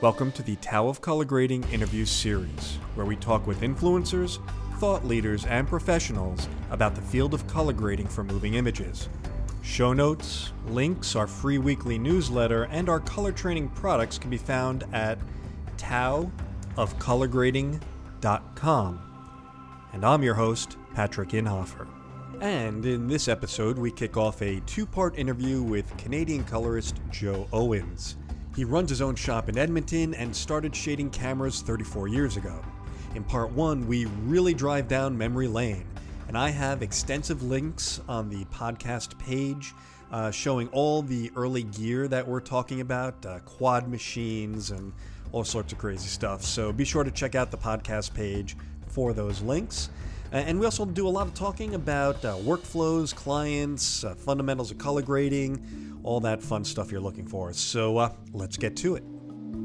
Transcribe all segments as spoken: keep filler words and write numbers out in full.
Welcome to the Tao of Color Grading interview series, where we talk with influencers, thought leaders, and professionals about the field of color grading for moving images. Show notes, links, our free weekly newsletter, and our color training products can be found at tao of color grading dot com. And I'm your host, Patrick Inhofer. And in this episode, we kick off a two-part interview with Canadian colorist Joe Owens. He runs his own shop in Edmonton and started shading cameras thirty-four years ago. In part one, we really drive down memory lane, and I have extensive links on the podcast page uh, showing all the early gear that we're talking about, uh, quad machines and all sorts of crazy stuff. So be sure to check out the podcast page for those links. Uh, and we also do a lot of talking about uh, workflows, clients, uh, fundamentals of color grading, all that fun stuff you're looking for. So uh, let's get to it.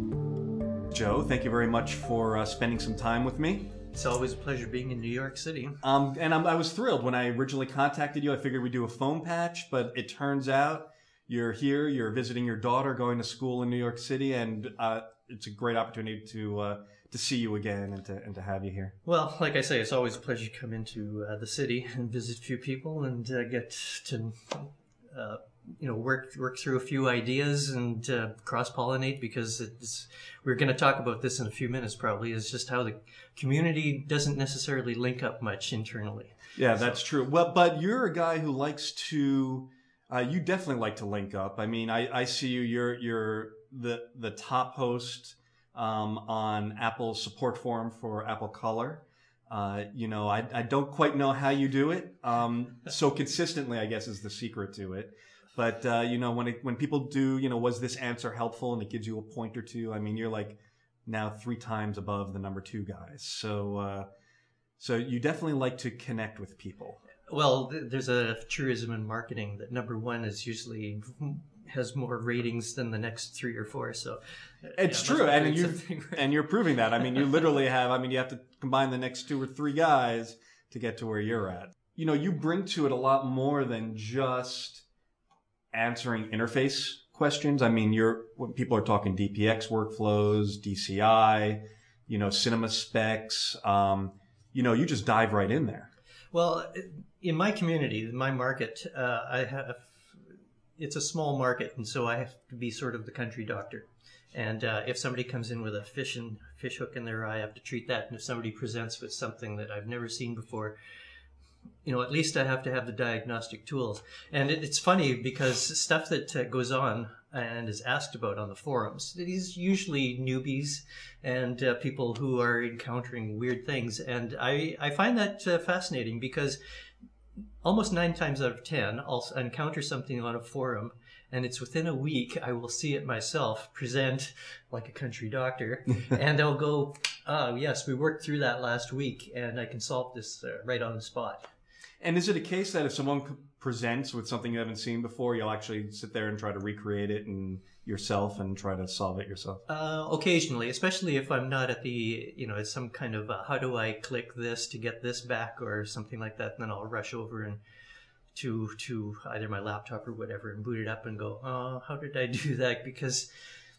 Joe, thank you very much for uh, spending some time with me. It's always a pleasure being in New York City. Um, and I'm, I was thrilled when I originally contacted you. I figured we'd do a phone patch, but it turns out you're here, you're visiting your daughter, going to school in New York City, and uh, it's a great opportunity to uh, to see you again and to and to have you here. Well, like I say, it's always a pleasure to come into uh, the city and visit a few people and uh, get to uh, you know work work through a few ideas and uh, cross pollinate, because it's we're going to talk about this in a few minutes. Probably is just how the community doesn't necessarily link up much internally. Yeah, that's so true. Well, but you're a guy who likes to. Uh, you definitely like to link up. I mean, I, I see you. You're you're the the top host um, on Apple's support forum for Apple Color. Uh, you know, I I don't quite know how you do it um, so consistently, I guess, is the secret to it. But uh, you know, when it, when people do, you know, was this answer helpful, and it gives you a point or two. I mean, you're like now three times above the number two guys. So uh, so you definitely like to connect with people. Well, there's a truism in marketing that number one is usually has more ratings than the next three or four. So it's yeah, true, and you right. and you're proving that. I mean, you literally have. I mean, you have to combine the next two or three guys to get to where you're at. You know, you bring to it a lot more than just answering interface questions. I mean, you're when people are talking D P X workflows, D C I, you know, cinema specs. Um, you know, you just dive right in there. Well, in my community, in my market, uh, I have it's a small market, and so I have to be sort of the country doctor. And uh, if somebody comes in with a fish and fish hook in their eye, I have to treat that. And if somebody presents with something that I've never seen before, you know, at least I have to have the diagnostic tools. And it, it's funny because stuff that uh, goes on and is asked about on the forums, it is usually newbies and uh, people who are encountering weird things. And I, I find that uh, fascinating, because almost nine times out of ten, I'll encounter something on a forum, and it's within a week I will see it myself present like a country doctor, and I'll go, oh, yes, we worked through that last week, and I can solve this uh, right on the spot. And is it a case that if someone presents with something you haven't seen before, you'll actually sit there and try to recreate it and yourself and try to solve it yourself? Uh, occasionally, especially if I'm not at the, you know, some kind of, uh, how do I click this to get this back or something like that. And then I'll rush over and to to either my laptop or whatever and boot it up and go, oh, how did I do that? Because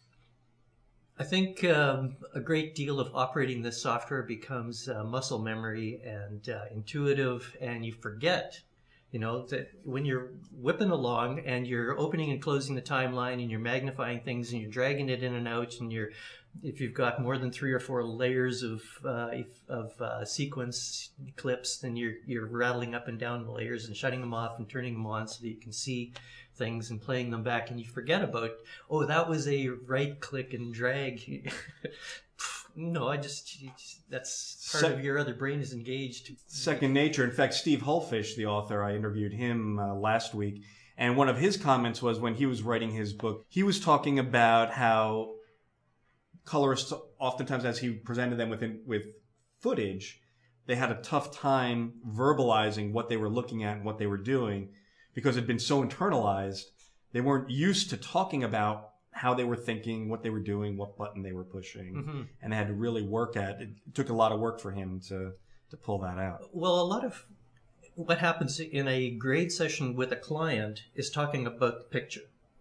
I think um, a great deal of operating this software becomes uh, muscle memory and uh, intuitive, and you forget, you know, that when you're whipping along and you're opening and closing the timeline and you're magnifying things and you're dragging it in and out, and you're, if you've got more than three or four layers of uh, of uh, sequence clips, then you're you're rattling up and down the layers and shutting them off and turning them on so that you can see things and playing them back, and you forget about, oh, that was a right click and drag. No, I just, that's part Se- of your other brain is engaged. Second nature. In fact, Steve Hullfish, the author, I interviewed him uh, last week, and one of his comments was when he was writing his book, he was talking about how colorists, oftentimes as he presented them with with footage, they had a tough time verbalizing what they were looking at and what they were doing, because it had been so internalized. They weren't used to talking about how they were thinking, what they were doing, what button they were pushing, mm-hmm. and they had to really work at it. It took a lot of work for him to, to pull that out. Well, a lot of what happens in a grade session with a client is talking about the picture.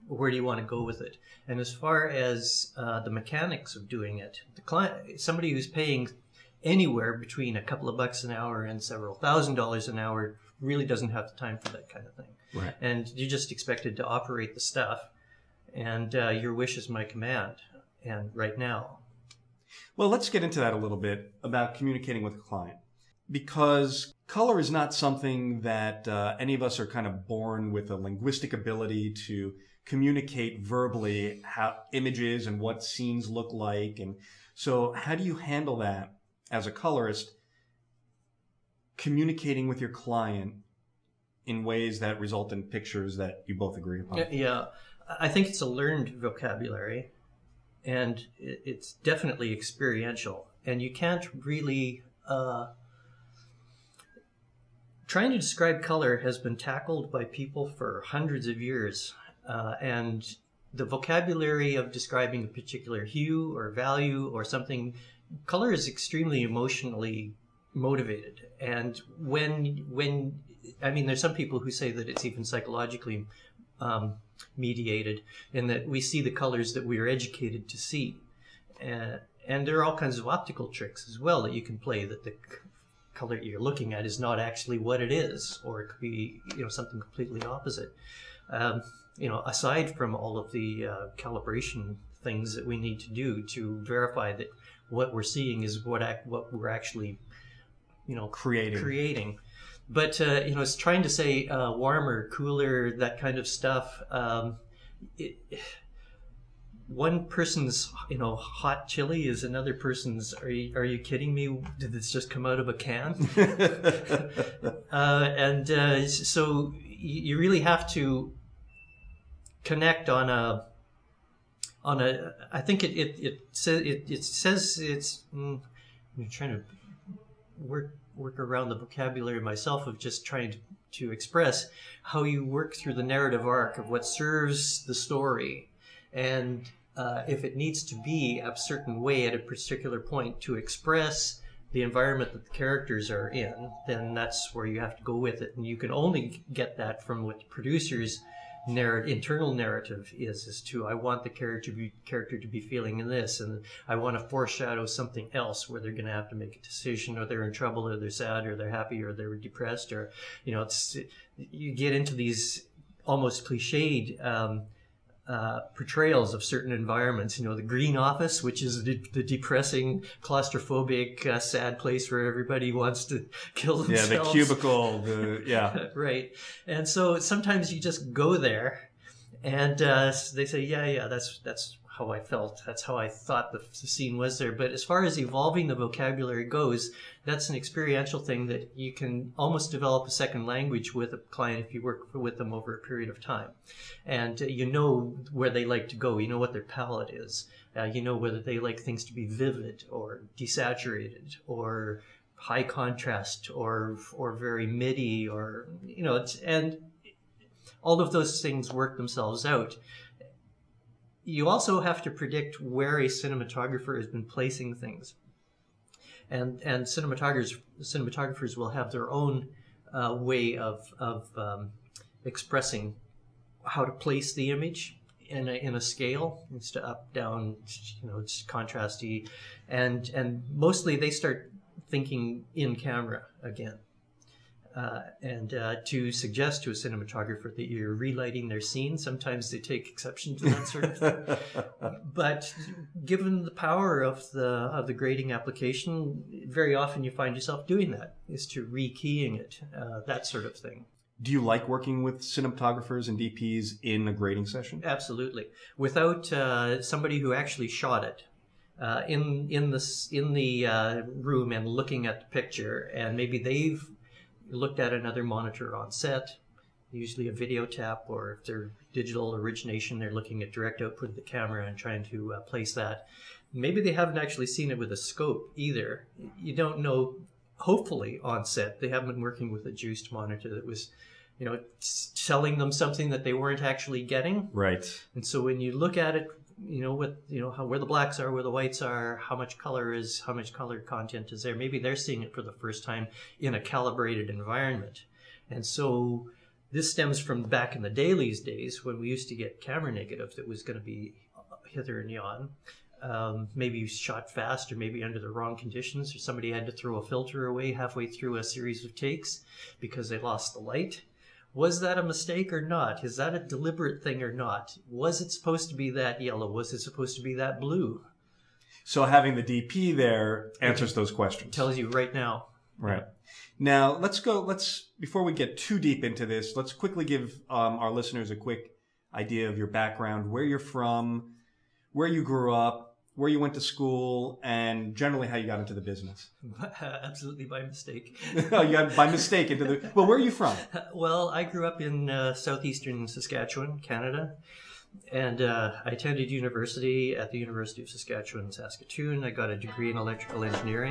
where do you want to go with it? And as far as uh, the mechanics of doing it, the client, somebody who's paying anywhere between a couple of bucks an hour and several thousand dollars an hour really doesn't have the time for that kind of thing. Right. And you're just expected to operate the stuff, and uh, your wish is my command. And right now. Well, let's get into that a little bit about communicating with a client, because color is not something that uh, any of us are kind of born with a linguistic ability to communicate verbally how images and what scenes look like. And so how do you handle that as a colorist, communicating with your client in ways that result in pictures that you both agree upon? Yeah, I think it's a learned vocabulary, and it's definitely experiential. And you can't really... Uh, trying to describe color has been tackled by people for hundreds of years. Uh, and the vocabulary of describing a particular hue or value or something, color is extremely emotionally motivated. And when, when I mean, there's some people who say that it's even psychologically um, mediated, in that we see the colors that we are educated to see. Uh, and there are all kinds of optical tricks as well that you can play, that the color you're looking at is not actually what it is, or it could be, you know, something completely opposite. Um, you know, aside from all of the uh, calibration things that we need to do to verify that what we're seeing is what act, what we're actually, you know, creating. Creating. But uh, you know, it's trying to say uh, warmer, cooler, that kind of stuff. Um, it, one person's, you know, hot chili is another person's. Are you, are you kidding me? Did this just come out of a can? uh, and uh, so you really have to connect on a on a. I think it it it says it, it says it's. Mm, I'm trying to work work around the vocabulary myself of just trying to, to express how you work through the narrative arc of what serves the story, and uh, if it needs to be a certain way at a particular point to express the environment that the characters are in, then that's where you have to go with it. And you can only get that from what the producer's narr- internal narrative is, as to, I want the character to be, character to be feeling in this, and I want to foreshadow something else where they're going to have to make a decision, or they're in trouble, or they're sad, or they're happy, or they're depressed, or, you know, it's, you get into these almost cliched um, Uh, portrayals of certain environments. You know, the green office, which is the, the depressing, claustrophobic, uh, sad place where everybody wants to kill themselves. Yeah, the cubicle, the, yeah. Right. And so sometimes you just go there, and uh, they say, yeah, yeah, that's that's how I felt. That's how I thought the, the scene was there. But as far as evolving the vocabulary goes, that's an experiential thing that you can almost develop a second language with a client if you work with them over a period of time. And uh, you know where they like to go. You know what their palette is. Uh, you know whether they like things to be vivid or desaturated or high contrast or or very MIDI, or, you know, it's, and all of those things work themselves out. You also have to predict where a cinematographer has been placing things. And and cinematographers cinematographers will have their own uh, way of of um, expressing how to place the image in a in a scale. It's to up, down, you know, it's contrasty, and and mostly they start thinking in camera again. Uh, and uh, to suggest to a cinematographer that you're relighting their scene, sometimes they take exception to that sort of thing. But given the power of the of the grading application, very often you find yourself doing that, is to rekeying it, uh, that sort of thing. Do you like working with cinematographers and D Ps in a grading session? Absolutely. Without uh, somebody who actually shot it uh, in in the in the uh, room and looking at the picture, and maybe they've looked at another monitor on set, usually a video tap, or if they're digital origination, they're looking at direct output of the camera and trying to uh, place that. Maybe they haven't actually seen it with a scope either. You don't know, hopefully on set, they haven't been working with a juiced monitor that was, you know, selling them something that they weren't actually getting. Right. And so when you look at it, you know, what, you know, how, where the blacks are, where the whites are, how much color is, how much color content is there. Maybe they're seeing it for the first time in a calibrated environment. And so This stems from back in the dailies days when we used to get camera negative that was going to be hither and yon. Um, maybe shot fast or maybe under the wrong conditions, or somebody had to throw a filter away halfway through a series of takes because they lost the light. Was that a mistake or not? Is that a deliberate thing or not? Was it supposed to be that yellow? Was it supposed to be that blue? So having the D P there answers those questions. Tells you right now. Right. Now, let's go, let's, before we get too deep into this, let's quickly give um, our listeners a quick idea of your background, where you're from, where you grew up, where you went to school, and generally how you got into the business. Absolutely by mistake. Oh, you got by mistake into the, well, where are you from? Well, I grew up in uh, southeastern Saskatchewan, Canada. And uh, I attended university at the University of Saskatchewan, Saskatoon. I got a degree in electrical engineering.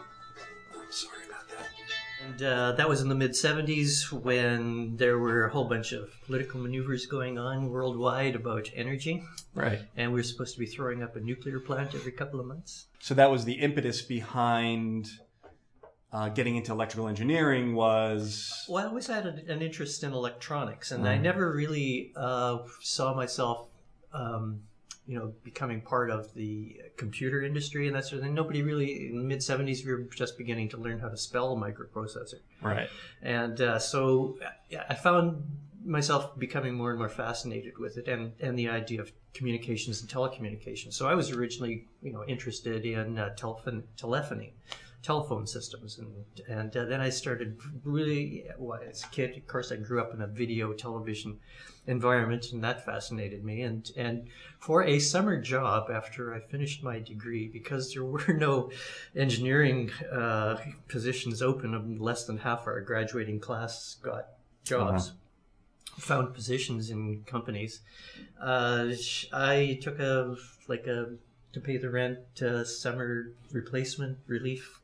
I'm sorry about that. And uh, that was in the mid-seventies when there were a whole bunch of political maneuvers going on worldwide about energy. Right. And we were supposed to be throwing up a nuclear plant every couple of months. So that was the impetus behind uh, getting into electrical engineering was... Well, I always had a, an interest in electronics, and Mm. I never really uh, saw myself... Um, you know, becoming part of the computer industry and that sort of thing. Nobody really, in the mid-seventies, we were just beginning to learn how to spell a microprocessor. Right. And uh, so I found myself becoming more and more fascinated with it and, and the idea of communications and telecommunications. So I was originally, you know, interested in uh, telephone, telephony, telephone systems. And, and uh, then I started really, well, as a kid, of course, I grew up in a video television environment, and that fascinated me. And and for a summer job after I finished my degree, because there were no engineering uh, positions open, less than half our graduating class got jobs, uh-huh. found positions in companies. Uh, I took a like a to pay the rent uh, summer replacement relief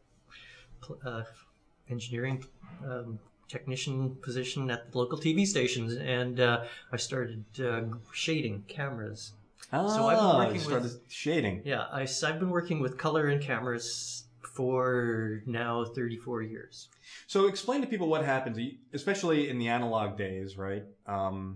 uh, engineering. Um, technician position at the local T V stations, and uh, I started uh, shading cameras. Oh, so I've been working you started with shading. Yeah, I, I've been working with color and cameras for now thirty-four years. So explain to people what happens, especially in the analog days, right? Um,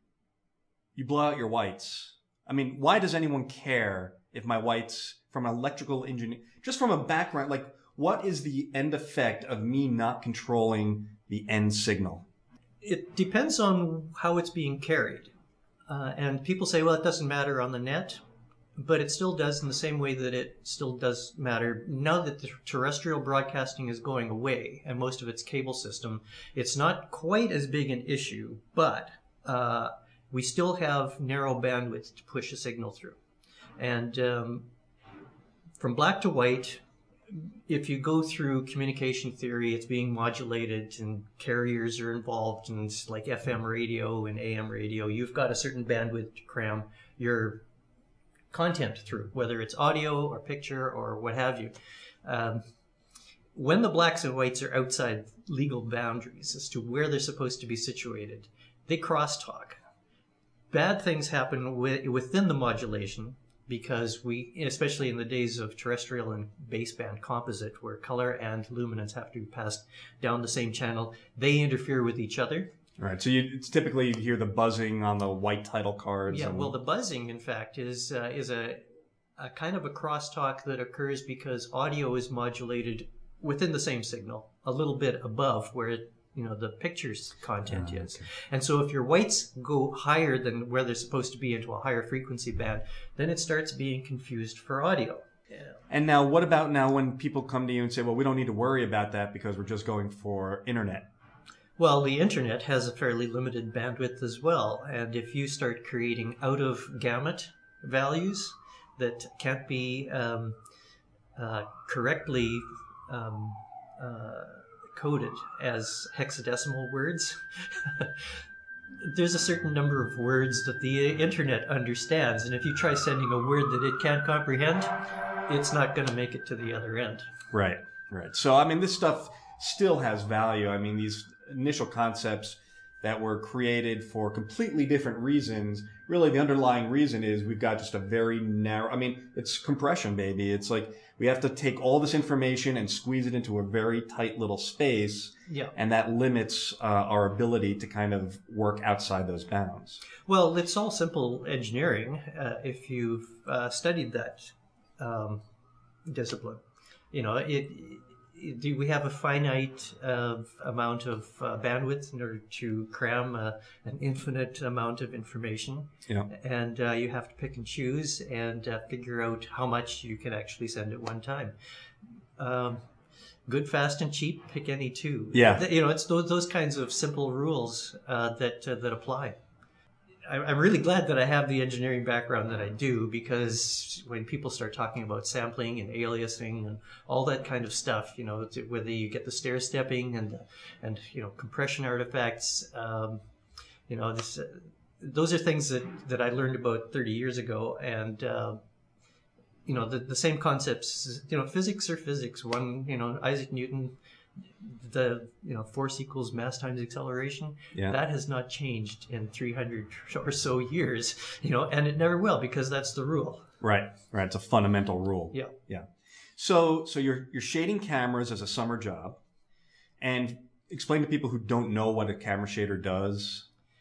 you blow out your whites. I mean, why does anyone care if my whites from an electrical engineer, just from a background, like what is the end effect of me not controlling the end signal? It depends on how it's being carried. Uh, and people say, well, it doesn't matter on the net, but it still does in the same way that it still does matter. Now that the terrestrial broadcasting is going away and most of its cable system, it's not quite as big an issue, but uh, we still have narrow bandwidth to push a signal through. And um, from black to white, if you go through communication theory, it's being modulated and carriers are involved, and it's like F M radio and A M radio. You've got a certain bandwidth to cram your content through, whether it's audio or picture or what have you. Um, when the blacks and whites are outside legal boundaries as to where they're supposed to be situated, they crosstalk. Bad things happen wi- within the modulation, because we, especially in the days of terrestrial and baseband composite, where color and luminance have to be passed down the same channel, they interfere with each other. Right. So you, it's typically you hear the buzzing on the white title cards. Yeah. And... Well, the buzzing, in fact, is uh, is a, a kind of a crosstalk that occurs because audio is modulated within the same signal, a little bit above where it, you know, the picture's content Oh, is. okay. And so if your whites go higher than where they're supposed to be into a higher frequency band, then it starts being confused for audio. Yeah. And now what about now when people come to you and say, well, we don't need to worry about that because we're just going for internet? Well, the internet has a fairly limited bandwidth as well. And if you start creating out of gamut values that can't be um, uh, correctly um, uh, coded as hexadecimal words, there's a certain number of words that the internet understands, and if you try sending a word that it can't comprehend, it's not going to make it to the other end. Right, right. So, I mean, this stuff still has value. I mean, these initial concepts that were created for completely different reasons. Really, the underlying reason is we've got just a very narrow, I mean, it's compression, baby. It's like we have to take all this information and squeeze it into a very tight little space. Yeah. And that limits uh, our ability to kind of work outside those bounds. Well, it's all simple engineering uh, if you've uh, studied that um, discipline. You know, it, it, do we have a finite uh, amount of uh, bandwidth in order to cram uh, an infinite amount of information? Yeah. And uh, you have to pick and choose and uh, figure out how much you can actually send at one time. Um, good, fast, and cheap, pick any two. Yeah. You know, it's those, those kinds of simple rules uh, that uh, that apply. I'm really glad that I have the engineering background that I do, because when people start talking about sampling and aliasing and all that kind of stuff, you know, whether you get the stair stepping and and you know compression artifacts, um, you know, this, uh, those are things that, that I learned about thirty years ago, and uh, you know the the same concepts. You know, physics are physics. One, you know, Isaac Newton. The you know force equals mass times acceleration. Yeah. That has not changed in three hundred or so years, you know, and it never will, because that's the rule. Right, right. It's a fundamental rule. Yeah, yeah. So, so you're you're shading cameras as a summer job, and explain to people who don't know what a camera shader does.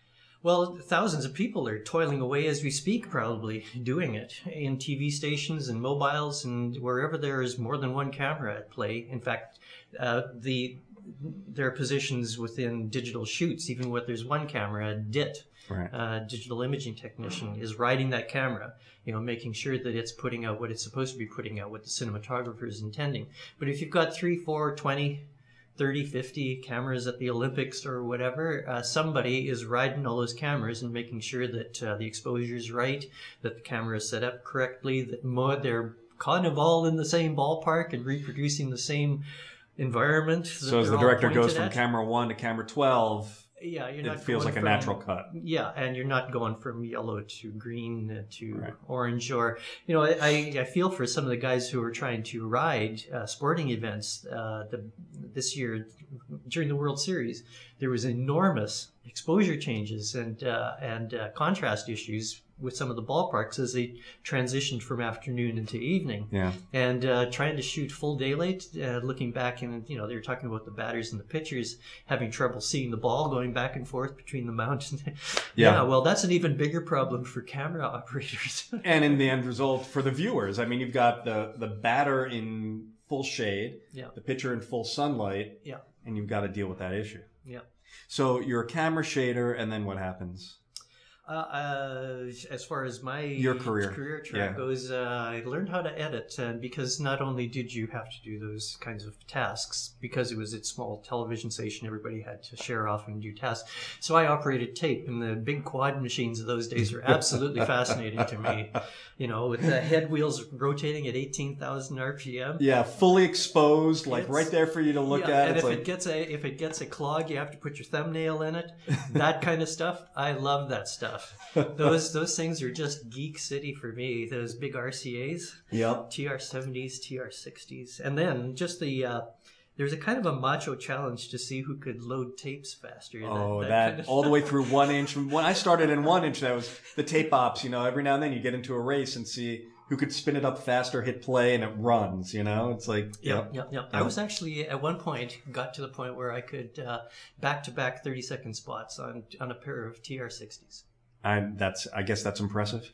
Well, thousands of people are toiling away as we speak, probably doing it in T V stations and mobiles and wherever there is more than one camera at play. In fact, uh, the there are positions within digital shoots, even where there's one camera, a D I T, right. uh, digital imaging technician, is riding that camera, you know, making sure that it's putting out what it's supposed to be putting out, what the cinematographer is intending. But if you've got three, four, twenty, thirty, fifty cameras at the Olympics or whatever, uh, somebody is riding all those cameras and making sure that uh, the exposure is right, that the camera is set up correctly, that mo- they're kind of all in the same ballpark and reproducing the same environment. So as the director goes from camera one to camera twelve, yeah, you're not it feels going like a from, natural cut. Yeah, and you're not going from yellow to green uh, to right. orange, or you know, I, I feel for some of the guys who are trying to ride uh, sporting events. Uh, the, this year during the World Series, there was enormous exposure changes and uh, and uh, contrast issues with some of the ballparks as they transitioned from afternoon into evening. Yeah. And uh, trying to shoot full daylight, uh, looking back, and you know, they were talking about the batters and the pitchers having trouble seeing the ball going back and forth between the mountains. yeah. yeah, well, that's an even bigger problem for camera operators. And in the end result, for the viewers, I mean, you've got the, the batter in full shade, yeah. the pitcher in full sunlight, yeah. and you've got to deal with that issue. Yeah. So you're a camera shader, and then what happens? Uh, uh, as far as my Your career, career track yeah. goes, uh, I learned how to edit, and because not only did you have to do those kinds of tasks, because it was a small television station, everybody had to share off and do tasks. So I operated tape, and the big quad machines of those days were absolutely fascinating to me. You know, with the head wheels rotating at eighteen thousand R P M. Yeah, fully exposed, like it's, right there for you to look yeah, at. And it's if like... it gets a if it gets a clog, you have to put your thumbnail in it. That kind of stuff. I love that stuff. Those those things are just geek city for me. Those big R C As. Yep. T R seventies, T R sixties, and then just the. Uh, There's a kind of a macho challenge to see who could load tapes faster. Oh, that, that, that kind of all the way through one inch. When I started in one inch, that was the tape ops. You know, every now and then you get into a race and see who could spin it up faster, hit play, and it runs. You know, it's like yep, yep, yep. I was actually at one point got to the point where I could uh, back to back thirty second spots on on a pair of T R sixties. I that's I guess that's impressive.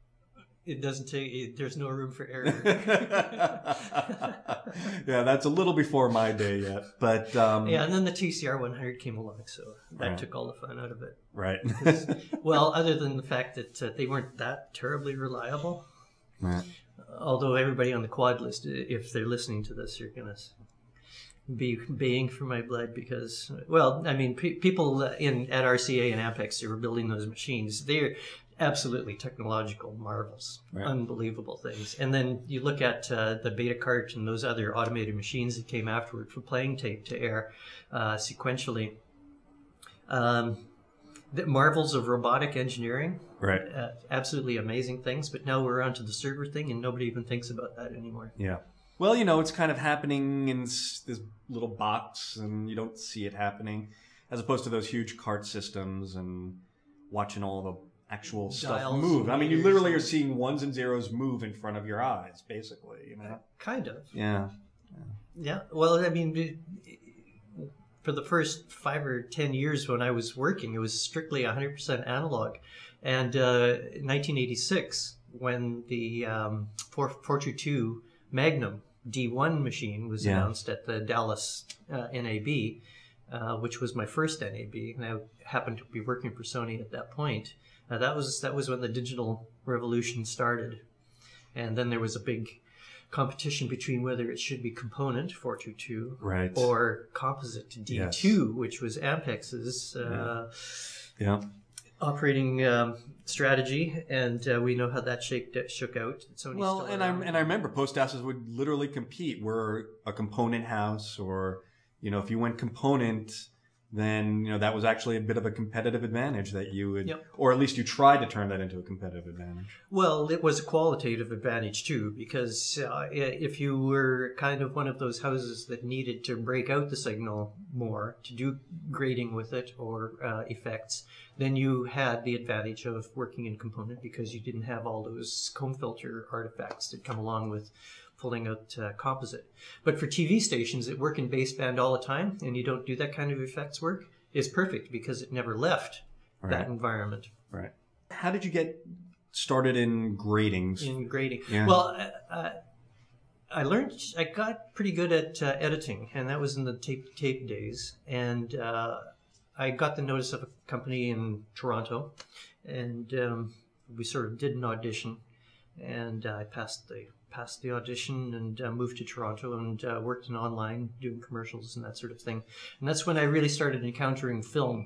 It doesn't take. It, there's no room for error. Yeah, that's a little before my day yet, but um, yeah. And then the T C R one hundred came along, so that right. took all the fun out of it. Right. Well, other than the fact that uh, they weren't that terribly reliable. Right. Although everybody on the quad list, if they're listening to this, you're gonna be baying for my blood because, well, I mean, pe- people in at R C A and Ampex who were building those machines, they're absolutely technological marvels, right. Unbelievable things. And then you look at uh, the Betacart and those other automated machines that came afterward for playing tape to air uh, sequentially. Um, the marvels of robotic engineering, right? Uh, absolutely amazing things. But now we're onto the server thing, and nobody even thinks about that anymore. Yeah. Well, you know, it's kind of happening in this little box, and you don't see it happening. as opposed to those huge cart systems and watching all the actual stuff Dials, move. I mean, you meters, literally are and- seeing ones and zeros move in front of your eyes, basically. You know? Kind of. Yeah. Yeah. Well, I mean, it- for the first five or ten years when I was working, it was strictly one hundred percent analog. And uh, in nineteen eighty-six, when the um, four twenty-two Magnum D one machine was Yeah. announced at the Dallas uh, N A B, uh, which was my first N A B, and I happened to be working for Sony at that point. Uh, that was that was when the digital revolution started, and then there was a big competition between whether it should be component four twenty-two Right. or composite D two, which was Ampex's uh, Yeah. operating um, strategy, and uh, we know how that shaked, shook out. Sony's Well, still and I around. and I remember post houses would literally compete. We're a component house, or you know, if you went component, then you know that was actually a bit of a competitive advantage that you would, Yep. or at least you tried to turn that into a competitive advantage. Well, it was a qualitative advantage too, because uh, if you were kind of one of those houses that needed to break out the signal more to do grading with it or uh, effects, then you had the advantage of working in component because you didn't have all those comb filter artifacts that come along with pulling out uh, composite. But for T V stations that work in baseband all the time and you don't do that kind of effects work, is perfect because it never left Right. that environment. Right. How did you get started in gradings? In grading. Yeah. Well, uh, I learned, I got pretty good at uh, editing, and that was in the tape tape days. And uh, I got the notice of a company in Toronto, and um, we sort of did an audition, and I passed the passed the audition and uh, moved to Toronto and uh, worked in online doing commercials and that sort of thing. And that's when I really started encountering film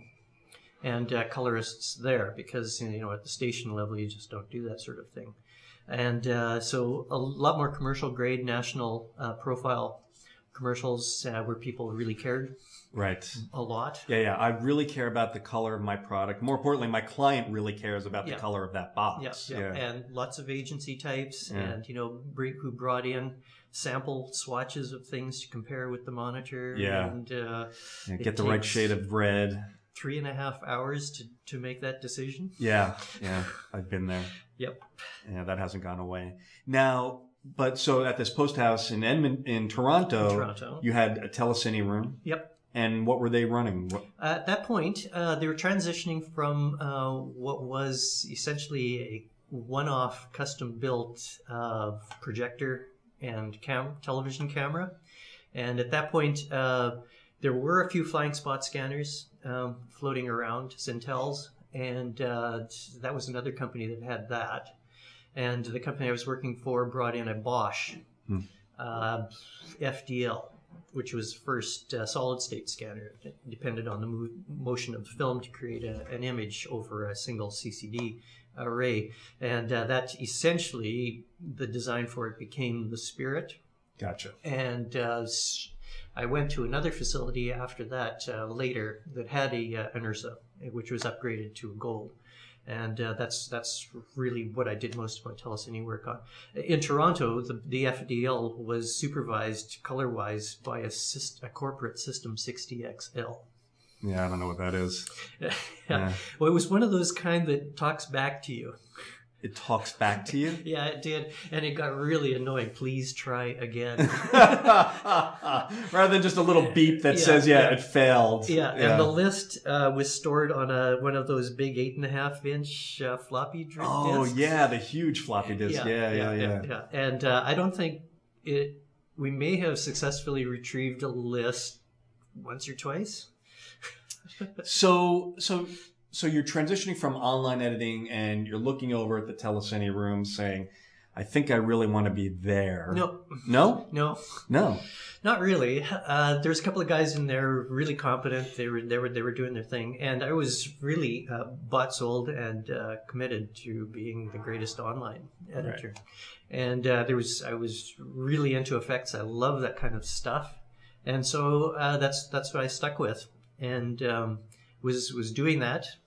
and uh, colorists there, because you know at the station level you just don't do that sort of thing. And uh, so a lot more commercial grade national uh, profile commercials uh, where people really cared Right. a lot. Yeah, yeah. I really care about the color of my product. More importantly, my client really cares about the Yeah. color of that Yeah, box. yeah, and lots of agency types, Yeah. and you know, br- who brought in sample swatches of things to compare with the monitor. Yeah. and uh, Yeah, it get the right takes shade of red. three and a half hours to to make that decision. Yeah, yeah. I've been there. Yep. Yeah, that hasn't gone away. Now, but so at this post house in Edmond, in Toronto, In Toronto. you had a telecine room. Yep. And what were they running? What, At that point, uh, they were transitioning from uh, what was essentially a one-off, custom-built uh, projector and cam- television camera. And at that point, uh, there were a few flying spot scanners um, floating around, Centels, and uh, that was another company that had that. And the company I was working for brought in a Bosch Hmm. uh, F D L, which was first uh, solid state scanner. It depended on the mo- motion of the film to create a, an image over a single C C D array. And uh, that essentially, the design for it became the Spirit. gotcha. And uh, s- I went to another facility after that uh, later that had a uh, an Ursa, which was upgraded to a Gold. And uh, that's that's really what I did most of my telecine work on. In Toronto, the, the F D L was supervised color-wise by a, syst- a corporate System sixty X L. Yeah, I don't know what that is. yeah. Yeah. Well, it was one of those kind that talks back to you. It talks back to you. Yeah, it did, and it got really annoying. Please try again. Rather than just a little beep that Yeah, says, yeah, yeah. it failed. Yeah, and the list uh, was stored on a one of those big eight and a half inch uh, floppy dri- Oh, disks. yeah, the huge floppy disk. Yeah, yeah, yeah. yeah. And uh, I don't think it. We may have successfully retrieved a list once or twice. So, so, so you're transitioning from online editing, and you're looking over at the telecine room, saying, "I think I really want to be there." No, no, no, no. not really. Uh, there's a couple of guys in there really competent. They were they were they were doing their thing, and I was really uh, bought, sold, and uh, committed to being the greatest online editor. And uh, there was I was really into effects. I love that kind of stuff, and so uh, that's that's what I stuck with, and um, was was doing that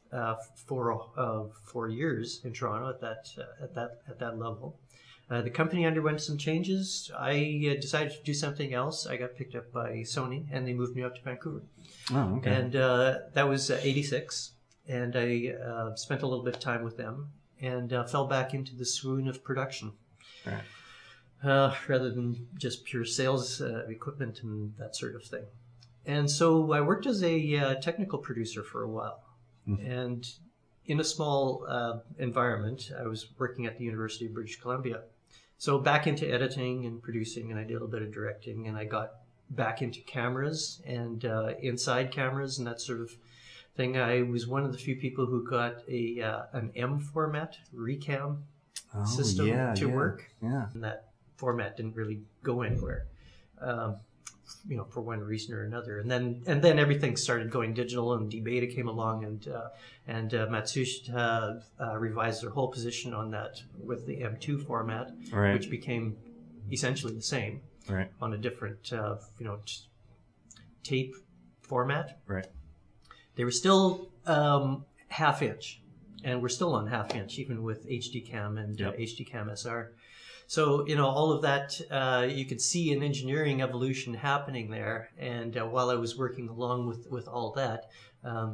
uh, for uh, four years in Toronto at that uh, at that at that level. Uh, the company underwent some changes. I uh, decided to do something else. I got picked up by Sony, and they moved me up to Vancouver. Oh, okay. And uh, that was uh, eighty-six, and I uh, spent a little bit of time with them, and uh, fell back into the swoon of production. Right. Uh, rather than just pure sales uh, equipment and that sort of thing. And so I worked as a uh, technical producer for a while. Mm-hmm. And in a small uh, environment, I was working at the University of British Columbia. So back into editing and producing, and I did a little bit of directing, and I got back into cameras and uh, inside cameras and that sort of thing. I was one of the few people who got a uh, an M format, Recam oh, system yeah, to yeah, work. Yeah. And that format didn't really go anywhere, um, you know, for one reason or another. And then and then everything started going digital, and D-Beta came along, and uh, and uh, Matsushita uh, revised their whole position on that with the M two format, right. which became essentially the same, right. on a different, uh, you know, t- tape format. Right. They were still um, half inch, and we're still on half inch, even with H D Cam and yep. uh, H D Cam S R. So, you know, all of that, uh, you could see an engineering evolution happening there. And uh, while I was working along with, with all that, um,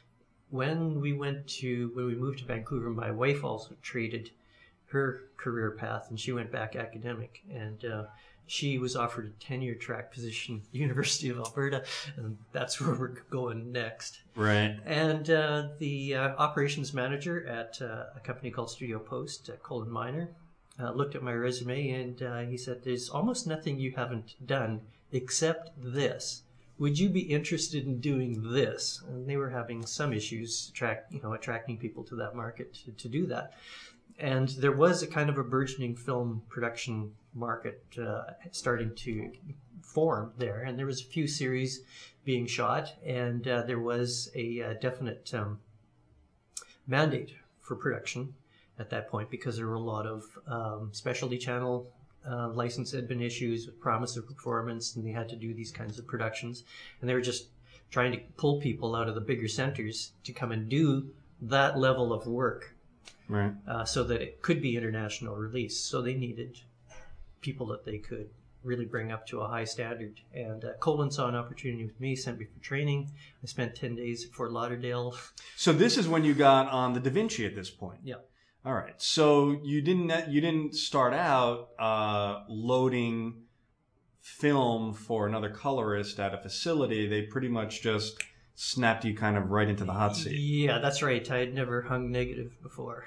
when we went to, when we moved to Vancouver, my wife also traded her career path, and she went back academic. And uh, she was offered a tenure track position at the University of Alberta, and that's where we're going next. Right. And uh, the uh, operations manager at uh, a company called Studio Post, uh, Colin Miner, Uh, looked at my resume, and uh, he said, "There's almost nothing you haven't done except this. Would you be interested in doing this?" And they were having some issues, attract, you know, attracting people to that market to, to do that. And there was a kind of a burgeoning film production market uh, starting to form there, and there was a few series being shot, and uh, there was a, a definite um, mandate for production at that point, because there were a lot of um, specialty channel uh, license had been issues with promise of performance, and they had to do these kinds of productions, and they were just trying to pull people out of the bigger centers to come and do that level of work, right? Uh, so that it could be international release. So they needed people that they could really bring up to a high standard. And uh, Colin saw an opportunity with me, sent me for training. I spent ten days at Fort Lauderdale. So this is when you got on the Da Vinci at this point. Yeah. All right. So you didn't you didn't start out uh, loading film for another colorist at a facility. They pretty much just snapped you kind of right into the hot seat. Yeah, that's right. I had never hung negative before.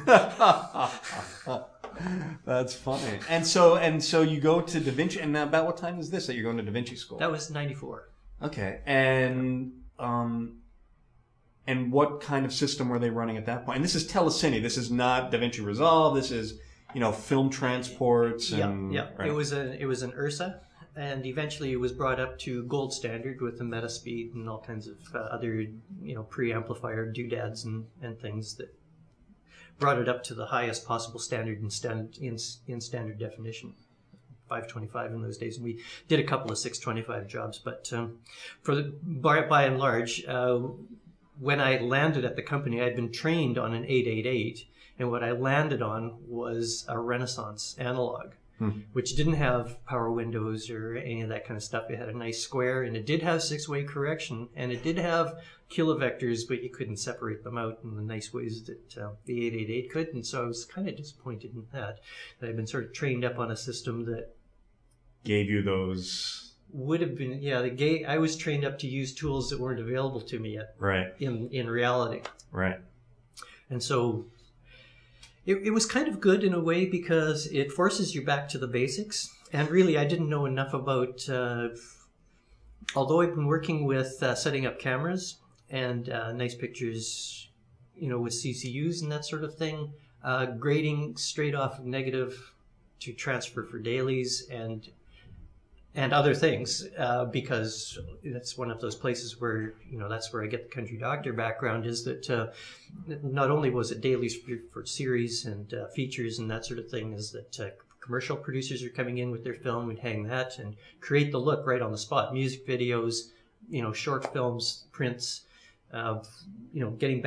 That's funny. And so and so you go to Da Vinci. And about what time is this that you're going to Da Vinci school? That was ninety-four. Okay. And um. And what kind of system were they running at that point? And this is Telecine. This is not DaVinci Resolve. This is, you know, film transports. And, yeah, yeah. Right. It was a it was an Ursa, and eventually it was brought up to gold standard with the Metaspeed and all kinds of uh, other, you know, preamplifier doodads and, and things that brought it up to the highest possible standard in standard in, in standard definition. five twenty-five in those days, and we did a couple of six twenty-five jobs. But um, for the by, by and large. Uh, When I landed at the company, I'd been trained on an eight eighty-eight, and what I landed on was a Renaissance analog, hmm. which didn't have power windows or any of that kind of stuff. It had a nice square, and it did have six-way correction, and it did have kilovectors, but you couldn't separate them out in the nice ways that uh, the eight eighty-eight could, and so I was kind of disappointed in that, that I'd been sort of trained up on a system that gave you those... Would have been, yeah, the gay, I was trained up to use tools that weren't available to me yet. Right. In, in reality. Right. And so it, it was kind of good in a way because it forces you back to the basics. And really, I didn't know enough about, uh, although I've been working with uh, setting up cameras and uh, nice pictures, you know, with C C Us and that sort of thing, uh, grading straight off of negative to transfer for dailies and and other things, uh, because that's one of those places where, you know, that's where I get the country doctor background, is that uh, not only was it dailies for, for series and uh, features and that sort of thing, is that uh, commercial producers are coming in with their film and hang that and create the look right on the spot. Music videos, you know, short films, prints, uh, you know, getting back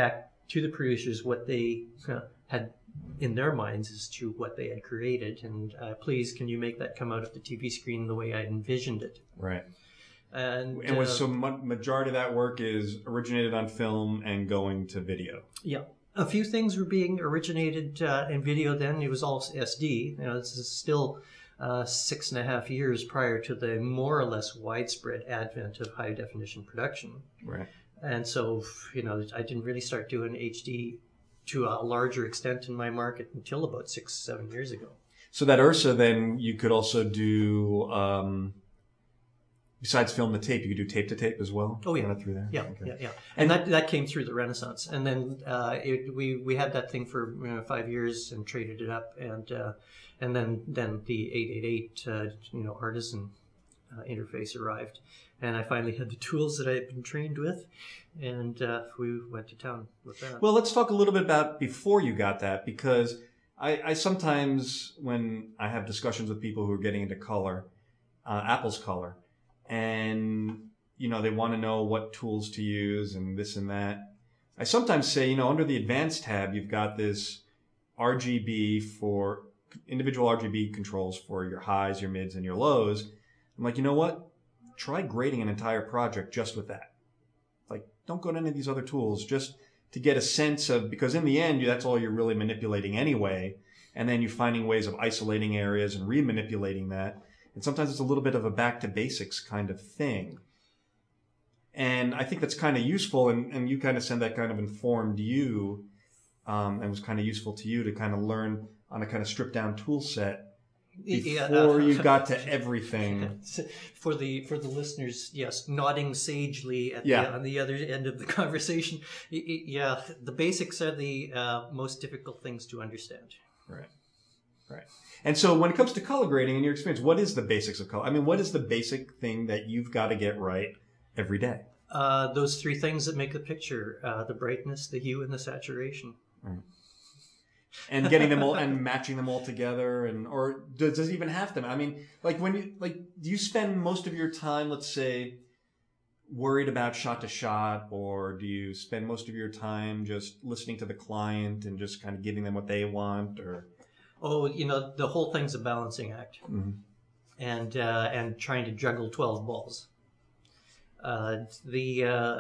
to the producers what they uh, had in their minds as to what they had created, and uh, please, can you make that come out of the T V screen the way I envisioned it? Right. And, and was uh, so ma- majority of that work is originated on film and going to video. Yeah. A few things were being originated uh, in video then. It was all S D. You know, this is still uh, six and a half years prior to the more or less widespread advent of high definition production. Right. And so, you know, I didn't really start doing H D to a larger extent in my market until about six, seven years ago. So that Ursa, then you could also do, um, besides film to tape, you could do tape to tape as well? Oh, yeah. Run it through there? Yeah, Okay. yeah, yeah. And that that came through the Renaissance. And then uh, it, we we had that thing for you know, five years and traded it up. And uh, and then, then the eight eighty-eight, uh, you know, artisan uh, interface arrived. And I finally had the tools that I had been trained with. And uh, we went to town with that. Well, let's talk a little bit about before you got that, because I, I sometimes, when I have discussions with people who are getting into color, uh, Apple's color, and, you know, they want to know what tools to use and this and that, I sometimes say, you know, under the advanced tab, you've got this R G B for individual R G B controls for your highs, your mids, and your lows. I'm like, you know what? Try grading an entire project just with that. Like, don't go to any of these other tools, just to get a sense of, because in the end, that's all you're really manipulating anyway. And then you're finding ways of isolating areas and remanipulating that. And sometimes it's a little bit of a back to basics kind of thing. And I think that's kind of useful. And, and you kind of send that kind of informed you, um, and was kind of useful to you to kind of learn on a kind of stripped down tool set before Yeah, uh, you got to everything. For the for the listeners, yes, nodding sagely at Yeah. the, on the other end of the conversation. Y- y- Yeah, the basics are the uh, most difficult things to understand. Right. Right. And so when it comes to color grading, in your experience, what is the basics of color? I mean, what is the basic thing that you've got to get right every day? Uh, those three things that make the picture, uh, the brightness, the hue, and the saturation. Right. And getting them all and matching them all together, and or does, does it even have them? I mean, like when you like, do you spend most of your time, let's say, worried about shot to shot, or do you spend most of your time just listening to the client and just kind of giving them what they want? Or Oh, you know, the whole thing's a balancing act, mm-hmm. and uh, and trying to juggle twelve balls. Uh, the uh,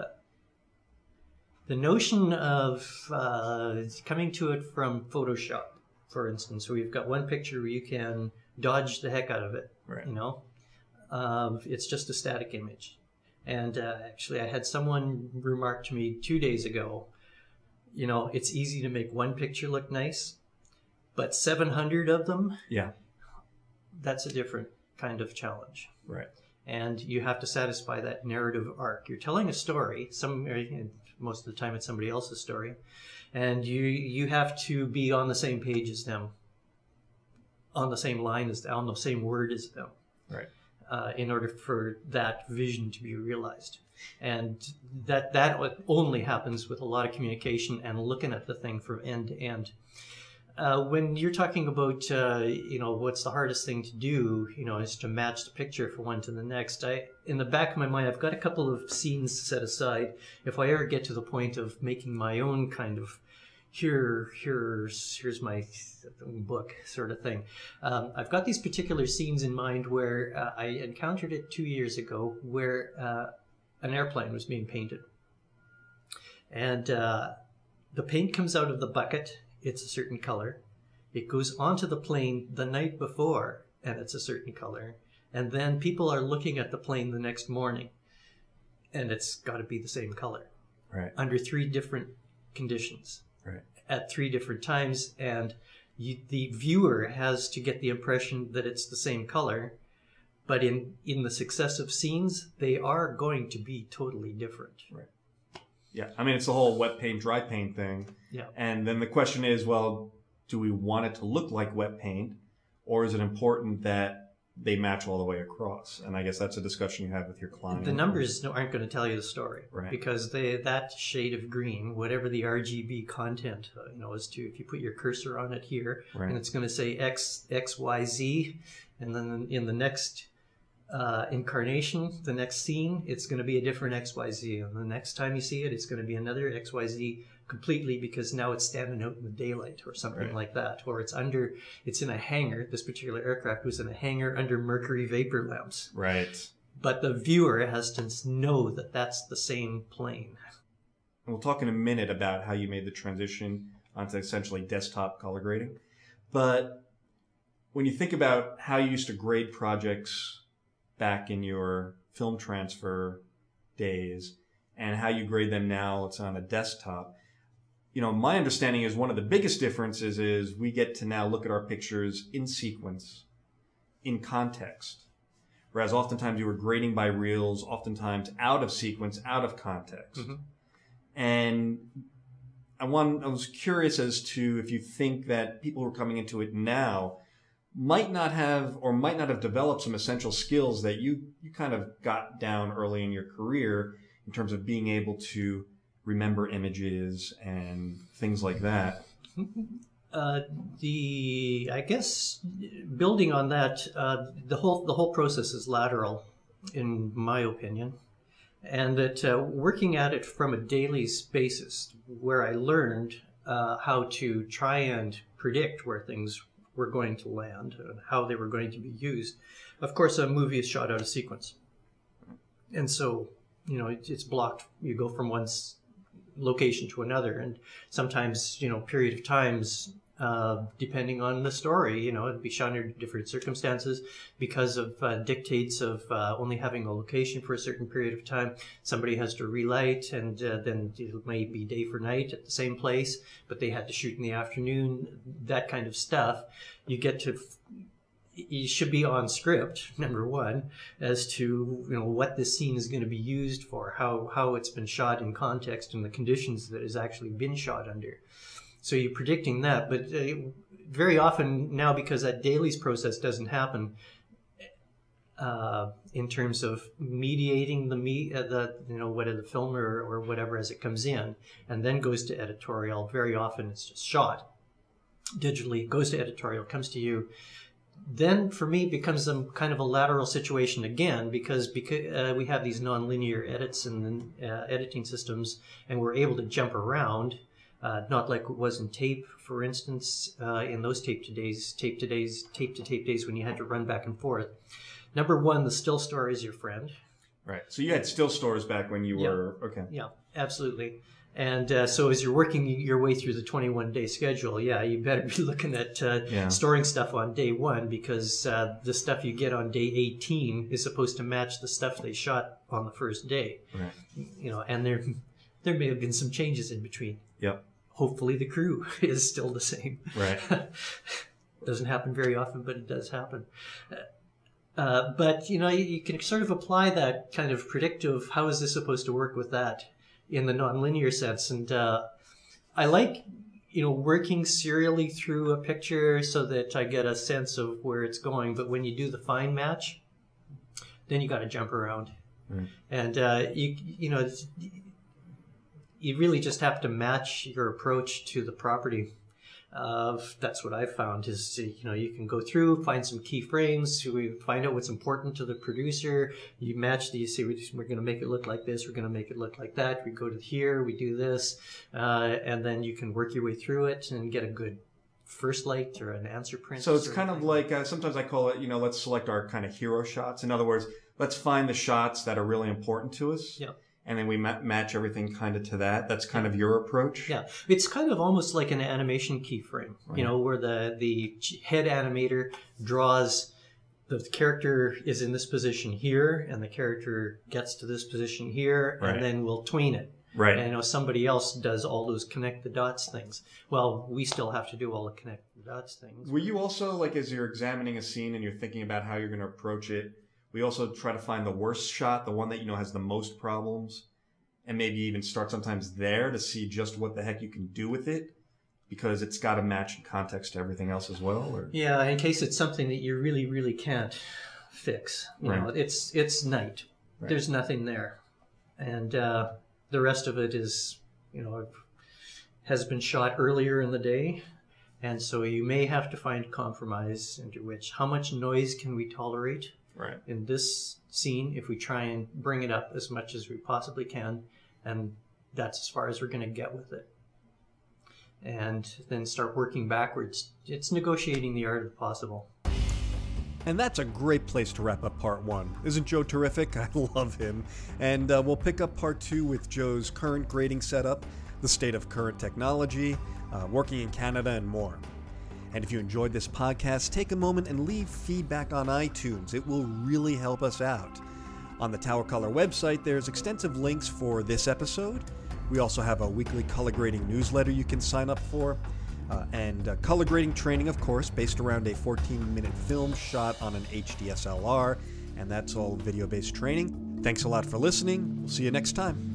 the notion of uh, coming to it from Photoshop, for instance, where you've got one picture where you can dodge the heck out of it. Right. You know, um, it's just a static image. And uh, actually, I had someone remark to me two days ago, you know, it's easy to make one picture look nice, but seven hundred of them, yeah, that's a different kind of challenge. right. And you have to satisfy that narrative arc. You're telling a story. Some most of the time it's somebody else's story, and you you have to be on the same page as them, on the same line as them, on the same word as them, Right. uh, in order for that vision to be realized. And that that only happens with a lot of communication and looking at the thing from end to end. Uh, when you're talking about, uh, you know, what's the hardest thing to do, you know, is to match the picture from one to the next. I, in the back of my mind, I've got a couple of scenes set aside. If I ever get to the point of making my own kind of, here, here's, here's my book sort of thing. Um, I've got these particular scenes in mind where uh, I encountered it two years ago, where uh, an airplane was being painted. And uh, the paint comes out of the bucket. It's a certain color. It goes onto the plane the night before, and it's a certain color. And then people are looking at the plane the next morning, and it's got to be the same color. Right. Under three different conditions. Right. At three different times, and you, the viewer has to get the impression that it's the same color, but in, in the successive scenes, they are going to be totally different. Right. Yeah, I mean, it's the whole wet paint, dry paint thing. Yeah. And then the question is, well, do we want it to look like wet paint, or is it important that they match all the way across? And I guess that's a discussion you have with your client. The numbers aren't going to tell you the story, Right. because they that shade of green, whatever the R G B content, uh, you know, is to, if you put your cursor on it here, Right. and it's going to say X, X, Y, Z, and then in the next uh, incarnation, the next scene, it's going to be a different X Y Z. And the next time you see it, it's going to be another X Y Z completely, because now it's standing out in the daylight or something Right. like that. Or it's under, it's in a hangar. This particular aircraft was in a hangar under mercury vapor lamps. Right. But the viewer has to know that that's the same plane. And we'll talk in a minute about how you made the transition onto essentially desktop color grading. But when you think about how you used to grade projects back in your film transfer days and how you grade them now, it's on a desktop. You know, my understanding is one of the biggest differences is we get to now look at our pictures in sequence, in context. Whereas oftentimes you were grading by reels, oftentimes out of sequence, out of context. Mm-hmm. And I want, I was curious as to if you think that people who are coming into it now might not have or might not have developed some essential skills that you, you kind of got down early in your career in terms of being able to remember images and things like that. Uh, the I guess building on that, uh, the whole the whole process is lateral, in my opinion, and that uh, working at it from a daily basis, where I learned uh, how to try and predict where things were going to land and how they were going to be used. Of course, a movie is shot out of sequence, and so you know it, it's blocked. You go from one s- location to another, and sometimes you know period of times. Uh, depending on the story, you know, it'd be shot under different circumstances because of uh, dictates of uh, only having a location for a certain period of time. Somebody has to relight, and uh, then it may be day for night at the same place, but they had to shoot in the afternoon. That kind of stuff. You get to, you should be on script, number one, as to you know what this scene is going to be used for, how how it's been shot in context, and the conditions that it's actually been shot under. So you're predicting that, but uh, very often now, because that dailies process doesn't happen uh, in terms of mediating the me uh, the you know whether the film or, or whatever as it comes in, and then goes to editorial. Very often it's just shot digitally, goes to editorial, comes to you. Then for me it becomes a kind of a lateral situation again, because because uh, we have these non-linear edits and uh, editing systems, and we're able to jump around. Uh, not like it was in tape, for instance, uh, in those tape to days, tape to days, tape to tape days when you had to run back and forth. Number one, the still store is your friend. Right. So you had still stores back when you Yeah. were, okay. Yeah, absolutely. And uh, so as you're working your way through the twenty-one day schedule, yeah, you better be looking at uh, Yeah. storing stuff on day one, because uh, the stuff you get on day eighteen is supposed to match the stuff they shot on the first day. Right. You know, and there, there may have been some changes in between. Yep. Hopefully the crew is still the same. Right. Doesn't happen very often, but it does happen. Uh, but, you know, you, you can sort of apply that kind of predictive, how is this supposed to work with that in the nonlinear sense. And uh, I like, you know, working serially through a picture so that I get a sense of where it's going. But when you do the fine match, then you got to jump around. Right. And, uh, you, you know, it's, you really just have to match your approach to the property. Uh, that's what I've found is, you know, you can go through, find some key frames, find out what's important to the producer. You match these, say, we're going to make it look like this, we're going to make it look like that. We go to here, we do this, uh, and then you can work your way through it and get a good first light or an answer print. So it's sort kind of thing. like, uh, sometimes I call it, you know, let's select our kind of hero shots. In other words, let's find the shots that are really important to us. Yeah. And then we ma- match everything kind of to that. That's kind of your approach. Yeah, it's kind of almost like an animation keyframe, Right. you know, where the, the head animator draws the character is in this position here, and the character gets to this position here, Right. and then we'll tween it. Right. And you know, somebody else does all those connect the dots things. Well, we still have to do all the connect the dots things. Were you also, like, as you're examining a scene and you're thinking about how you're going to approach it, we also try to find the worst shot, the one that, you know, has the most problems, and maybe even start sometimes there to see just what the heck you can do with it, because it's got to match in context to everything else as well? Or? Yeah, in case it's something that you really, really can't fix. You Right. know, it's it's night. Right. There's nothing there, and uh, the rest of it is, you know, has been shot earlier in the day, and so you may have to find compromise into which how much noise can we tolerate. Right. In this scene, if we try and bring it up as much as we possibly can, and that's as far as we're going to get with it. And then start working backwards. It's negotiating the art of the possible. And that's a great place to wrap up part one. Isn't Joe terrific? I love him. And uh, we'll pick up part two with Joe's current grading setup, the state of current technology, uh, working in Canada, and more. And if you enjoyed this podcast, take a moment and leave feedback on iTunes. It will really help us out. On the Tower Color website, there's extensive links for this episode. We also have a weekly color grading newsletter you can sign up for. Uh, and uh, color grading training, of course, based around a fourteen minute film shot on an H D S L R, and that's all video-based training. Thanks a lot for listening. We'll see you next time.